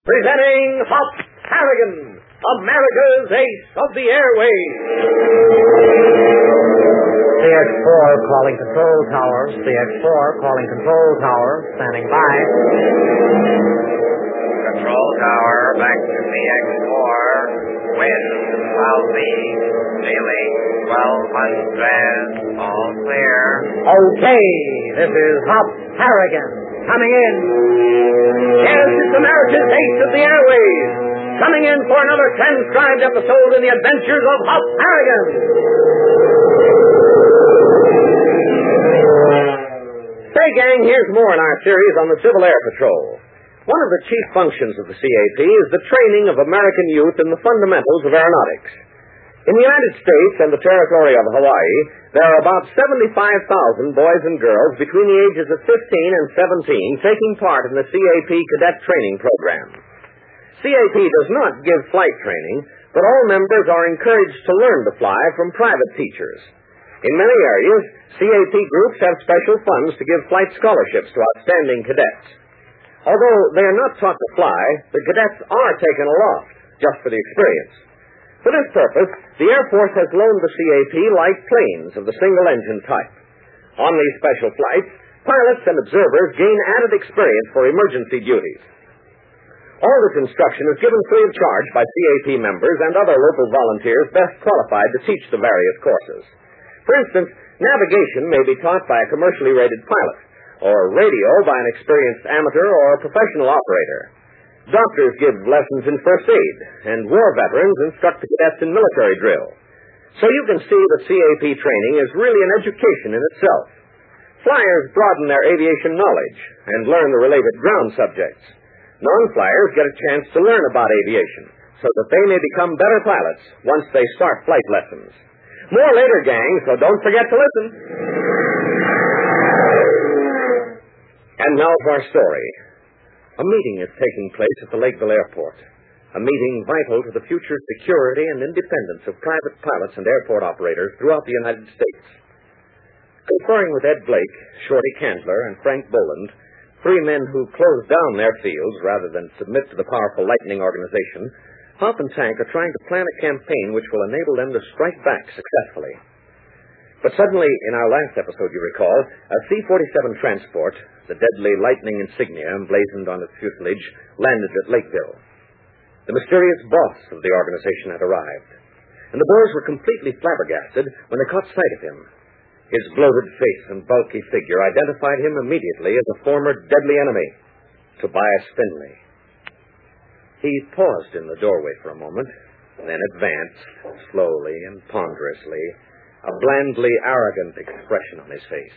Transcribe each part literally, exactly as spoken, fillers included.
presenting Hop Harrigan, America's Ace of the Airways. C X four calling control tower. C X four calling control tower. Standing by. Control tower, back to C X four. Wind, southeast, ceiling, twelve hundred. All clear. Okay, this is Hop Harrigan. Coming in. Yes, it's America's Ace of the Airways. Coming in for another transcribed episode in the adventures of Hop Harrigan. Say, gang, here's more in our series on the Civil Air Patrol. One of the chief functions of the C A P is the training of American youth in the fundamentals of aeronautics. In the United States and the territory of Hawaii, there are about seventy-five thousand boys and girls between the ages of fifteen and seventeen taking part in the C A P cadet training program. C A P does not give flight training, but all members are encouraged to learn to fly from private teachers. In many areas, C A P groups have special funds to give flight scholarships to outstanding cadets. Although they are not taught to fly, the cadets are taken aloft, just for the experience. For this purpose, the Air Force has loaned the C A P light planes of the single-engine type. On these special flights, pilots and observers gain added experience for emergency duties. All this instruction is given free of charge by C A P members and other local volunteers best qualified to teach the various courses. For instance, navigation may be taught by a commercially rated pilot, or radio by an experienced amateur or professional operator. Doctors give lessons in first aid, and war veterans instruct the cadets in military drill. So you can see that C A P training is really an education in itself. Flyers broaden their aviation knowledge and learn the related ground subjects. Non-flyers get a chance to learn about aviation so that they may become better pilots once they start flight lessons. More later, gang, so don't forget to listen. And now for our story. A meeting is taking place at the Lakeville Airport. A meeting vital to the future security and independence of private pilots and airport operators throughout the United States. Conferring with Ed Blake, Shorty Candler, and Frank Boland, three men who closed down their fields rather than submit to the powerful Lightning organization, Hop and Tank are trying to plan a campaign which will enable them to strike back successfully. But suddenly, in our last episode, you recall, a C forty-seven transport, the deadly Lightning insignia emblazoned on its fuselage, landed at Lakeville. The mysterious boss of the organization had arrived, and the boys were completely flabbergasted when they caught sight of him. His bloated face and bulky figure identified him immediately as a former deadly enemy, Tobias Finley. He paused in the doorway for a moment, then advanced, slowly and ponderously, a blandly arrogant expression on his face.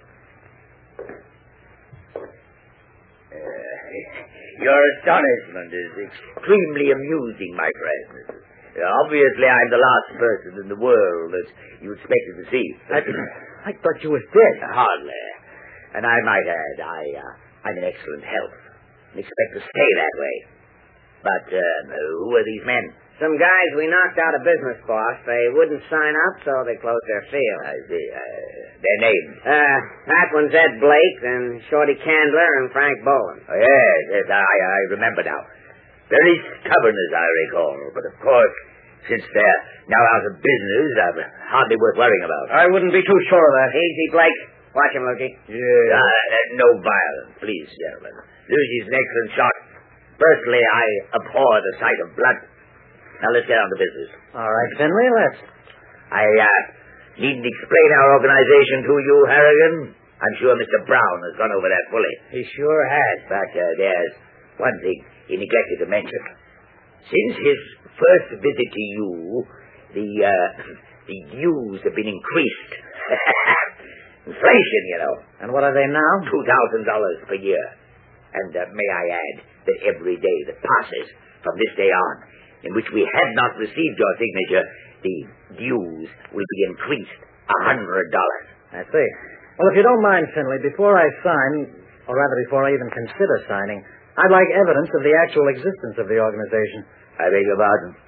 Uh, your astonishment is extremely amusing, my friend. Obviously, I'm the last person in the world that you expected to see. I, I thought you were dead. Hardly. And I might add, I, uh, I'm in excellent health and expect to stay that way. But uh, who are these men? Some guys we knocked out of business, boss. They wouldn't sign up, so they closed their field. I see. Uh, their names? Uh, that one's Ed Blake, and Shorty Candler, and Frank Boland. Oh, yes, yes, I, I remember now. Very stubborn, as I recall. But, of course, since they're now out of business, I'm hardly worth worrying about. I wouldn't be too sure of that. Easy, Blake. Watch him, Lukey. Yeah. Uh, no violence, please, gentlemen. Lucy's an excellent shot. Personally, I abhor the sight of blood. Now, let's get on to business. All right, Finley, let's. I uh, needn't explain our organization to you, Harrigan. I'm sure Mister Brown has gone over that fully. He sure has. But uh, there's one thing he neglected to mention. Since his first visit to you, the, uh, the dues have been increased. Inflation, you know. And what are they now? two thousand dollars per year. And uh, may I add that every day that passes from this day on, in which we have not received your signature, the dues will be increased a hundred dollars. I see. Well, if you don't mind, Finley, before I sign, or rather before I even consider signing, I'd like evidence of the actual existence of the organization. I beg your pardon?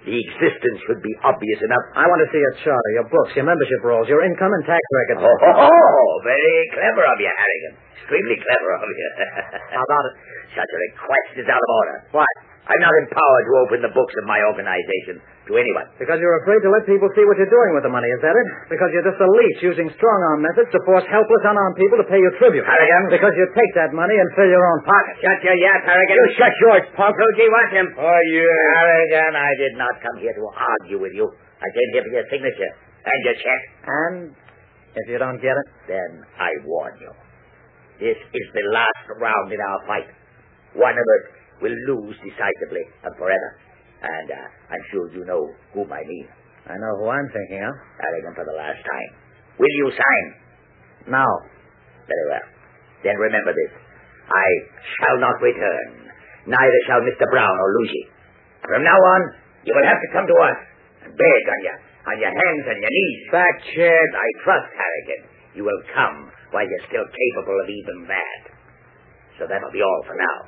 The existence should be obvious enough. I want to see your charter, your books, your membership rolls, your income and tax records. Oh, oh, oh, very clever of you, Harrigan. Extremely clever of you. How about it? Such a request is out of order. Why? I'm not empowered to open the books of my organization to anyone. Because you're afraid to let people see what you're doing with the money, is that it? Because you're just a leech using strong-arm methods to force helpless, unarmed people to pay you tribute. Harrigan. Because you take that money and fill your own pocket. Shut your yap, Harrigan. You shut yours, punk. Luigi, watch him. Oh, yeah. Harrigan, I did not come here to argue with you. I came here for your signature and your check. And if you don't get it? Then I warn you. This is the last round in our fight. One of us will lose decisively and forever. And uh, I'm sure you know whom I mean. I know who I'm thinking of. Harrigan, for the last time. Will you sign? No. Very well. Then remember this. I shall not return. Neither shall Mister Brown or Lucy. From now on, you will have to come to us and beg on you, on your hands and your knees. Back, Chad. I trust, Harrigan, you will come while you're still capable of even that. So that'll be all for now.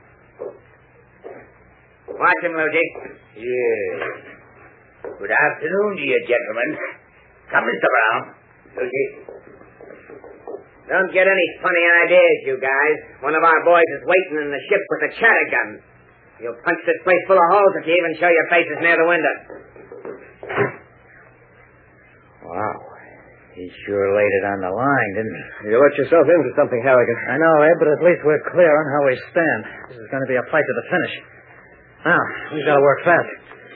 Watch him, Luigi. Yes. Good afternoon to you, gentlemen. Come, Mister Brown. Lucy. Don't get any funny ideas, you guys. One of our boys is waiting in the ship with a chatter gun. You'll punch this place full of holes if you even show your faces near the window. Wow. He sure laid it on the line, didn't he? You let yourself into something, Harrigan. I know, Ed, but at least we're clear on how we stand. This is going to be a fight to the finish. Now, we've got to work fast.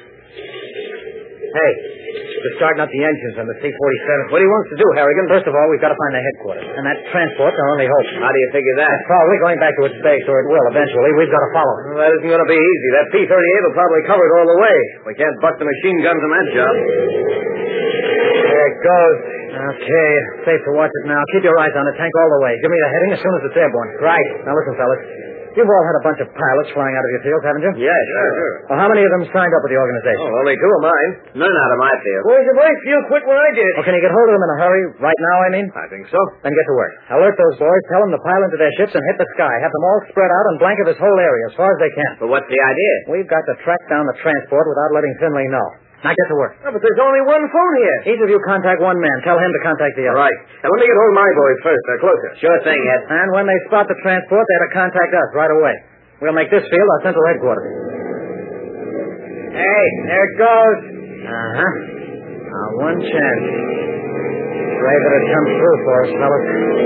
Hey, we're starting up the engines on the C forty-seven. What do you want us to do, Harrigan? First of all, we've got to find the headquarters. And that transport's our only hope. How do you figure that? It's probably going back to its base, or it will eventually. We've got to follow it. Well, that isn't going to be easy. That P thirty-eight will probably cover it all the way. We can't buck the machine guns on that job. There it goes. Okay, safe to watch it now. Keep your eyes on the tank all the way. Give me the heading as soon as it's airborne. Right. Now listen, fellas. You've all had a bunch of pilots flying out of your fields, haven't you? Yeah, sure, sure. Well, how many of them signed up with the organization? Oh, only two of mine. None out of my field. Boys, if I feel quit when I did. Well, can you get hold of them in a hurry? Right now, I mean? I think so. Then get to work. Alert those boys, tell them to pile into their ships and hit the sky. Have them all spread out and blanket this whole area as far as they can. But what's the idea? We've got to track down the transport without letting Finley know. Now get to work. Oh, but there's only one phone here. Each of you contact one man. Tell him to contact the other. Right. Now, let me get hold of my boys first. They're closer. Sure thing, Ed. And when they spot the transport, they're to contact us right away. We'll make this field our central headquarters. Hey, there it goes. Uh-huh. Now, one chance. Pray that it comes through for us, fellas.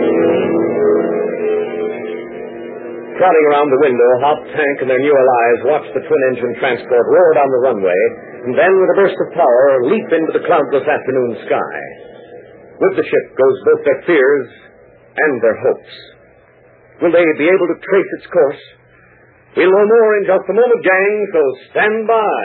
Crowding around the window, Hop, Tank, and their new allies watched the twin-engine transport roar down the runway, and then, with a burst of power, leap into the cloudless afternoon sky. With the ship goes both their fears and their hopes. Will they be able to trace its course? We'll know more in just a moment, gang, so stand by.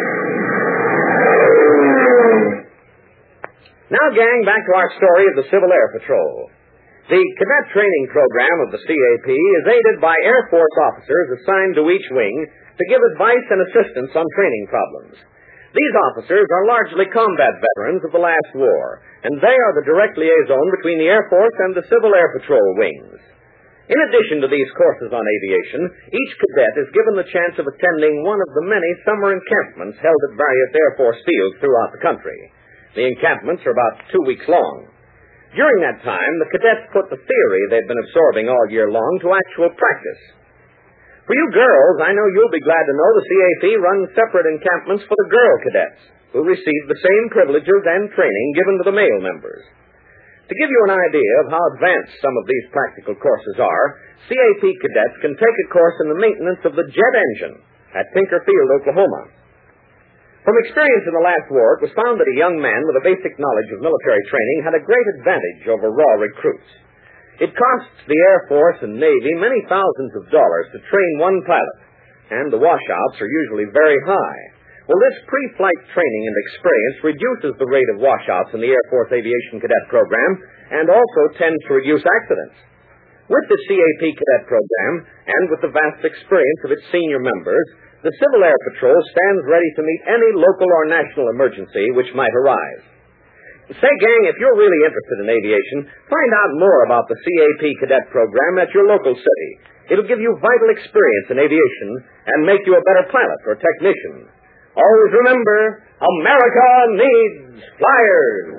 Now, gang, back to our story of the Civil Air Patrol. The cadet training program of the C A P is aided by Air Force officers assigned to each wing to give advice and assistance on training problems. These officers are largely combat veterans of the last war, and they are the direct liaison between the Air Force and the Civil Air Patrol wings. In addition to these courses on aviation, each cadet is given the chance of attending one of the many summer encampments held at various Air Force fields throughout the country. The encampments are about two weeks long. During that time, the cadets put the theory they've been absorbing all year long to actual practice. For you girls, I know you'll be glad to know the C A P runs separate encampments for the girl cadets, who receive the same privileges and training given to the male members. To give you an idea of how advanced some of these practical courses are, C A P cadets can take a course in the maintenance of the jet engine at Tinker Field, Oklahoma. From experience in the last war, it was found that a young man with a basic knowledge of military training had a great advantage over raw recruits. It costs the Air Force and Navy many thousands of dollars to train one pilot, and the washouts are usually very high. Well, this pre-flight training and experience reduces the rate of washouts in the Air Force Aviation Cadet Program and also tends to reduce accidents. With the C A P Cadet Program and with the vast experience of its senior members, the Civil Air Patrol stands ready to meet any local or national emergency which might arise. Say, gang, if you're really interested in aviation, find out more about the C A P Cadet Program at your local city. It'll give you vital experience in aviation and make you a better pilot or technician. Always remember, America needs flyers.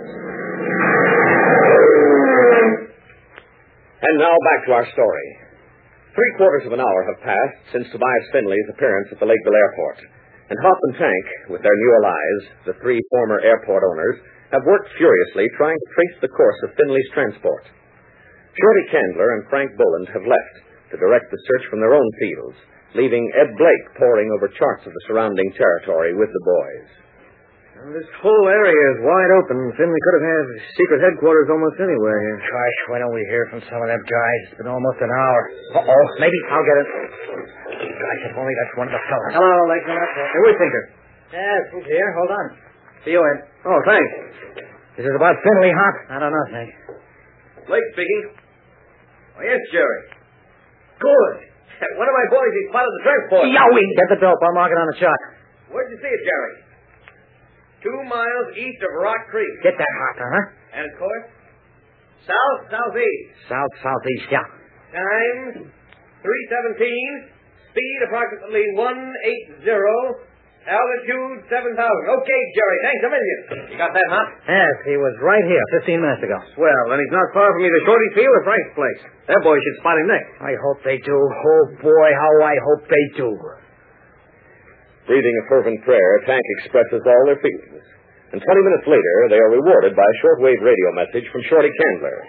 And now back to our story. Three quarters of an hour have passed since Tobias Finley's appearance at the Lakeville Airport. And Hop and Tank, with their new allies, the three former airport owners, have worked furiously trying to trace the course of Finley's transport. Shorty Candler and Frank Bullen have left to direct the search from their own fields, leaving Ed Blake poring over charts of the surrounding territory with the boys. Well, this whole area is wide open. Finley could have had secret headquarters almost anywhere here. Gosh, why don't we hear from some of them guys? It's been almost an hour. Uh-oh. Maybe I'll get it. Gosh, if only that's one of the fellas. Hello, Lakeman. Hey, we Tinker. Yes, who's here? Hold on. See you, Ed. Oh, thanks. This is about Finley, Hop? I don't know, Hank. Blake speaking. Oh, yes, Jerry. Good. One of my boys, he spotted the transport. Yowie! Get the dope. I'll mark it on the chart. Where'd you see it, Jerry? Two miles east of Rock Creek. Get that, Hop, huh? And, of course, south, southeast. South, southeast, yeah. Time, three seventeen. Speed, approximately one eighty. Altitude, seven thousand. Okay, Jerry, thanks a million. You got that, huh? Yes, he was right here fifteen minutes ago. Well, then he's not far from either Shorty's field or Frank's place. That boy should spot him next. I hope they do. Oh, boy, how I hope they do. Breathing a fervent prayer, Tank expresses all their feelings. And twenty minutes later, they are rewarded by a shortwave radio message from Shorty Candler.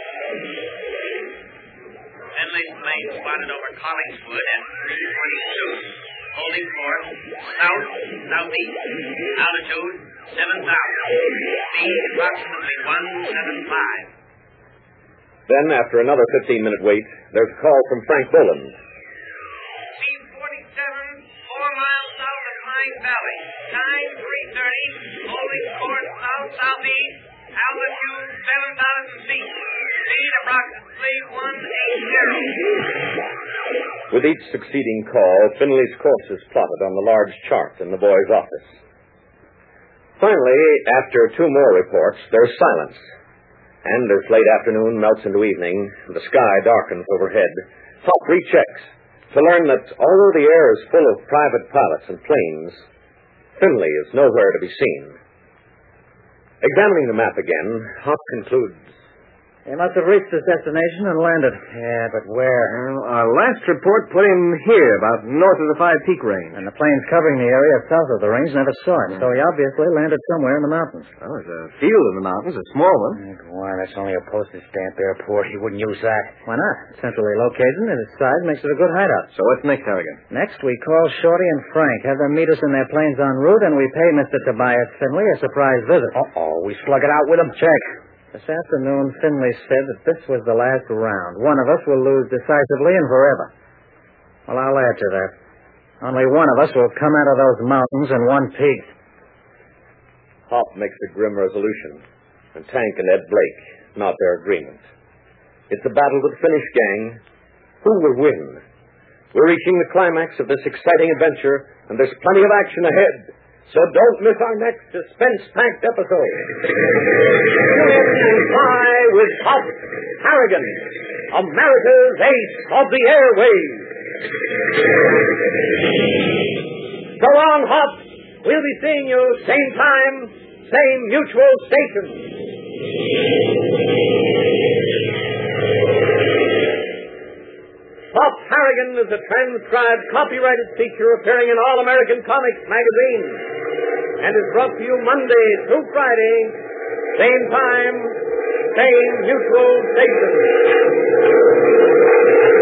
Finley's plane spotted over Collingswood at three twenty-two. Holding course south, southeast. Altitude, seven thousand. Speed, approximately one seventy-five. Then, after another fifteen-minute wait, there's a call from Frank Bullen. Speed forty-seven, four miles south of Pine Valley. Time, three thirty. Holding course south, southeast. Altitude, seven thousand feet. Speed, approximately one eighty. With each succeeding call, Finley's course is plotted on the large chart in the boys' office. Finally, after two more reports, there's silence. And as late afternoon melts into evening, the sky darkens overhead, Hop rechecks to learn that although the air is full of private pilots and planes, Finley is nowhere to be seen. Examining the map again, Hop concludes. They must have reached his destination and landed. Yeah, but where? Well, our last report put him here, about north of the Five Peak Range. And the planes covering the area south of the range never saw him, so he obviously landed somewhere in the mountains. Well, there's a field in the mountains, a small one. Why, that's only a postage stamp airport. He wouldn't use that. Why not? Centrally located, and its size makes it a good hideout. So what's next, Harrigan? Next, we call Shorty and Frank, have them meet us in their planes en route, and we pay Mister Tobias Finley a surprise visit. Uh-oh, we slug it out with him. Check. This afternoon, Finley said that this was the last round. One of us will lose decisively and forever. Well, I'll add to that. Only one of us will come out of those mountains in one piece. Hop makes a grim resolution, and Tank and Ed Blake nod their agreement. It's a battle to the finish, gang. Who will win? We're reaching the climax of this exciting adventure, and there's plenty of action ahead. So don't miss our next suspense-packed episode. Fly with Hop Harrigan, America's ace of the airwaves. So long, Hop. We'll be seeing you same time, same mutual station. Hop Harrigan is a transcribed, copyrighted feature appearing in All American Comics magazine and is brought to you Monday through Friday, same time, same mutual station.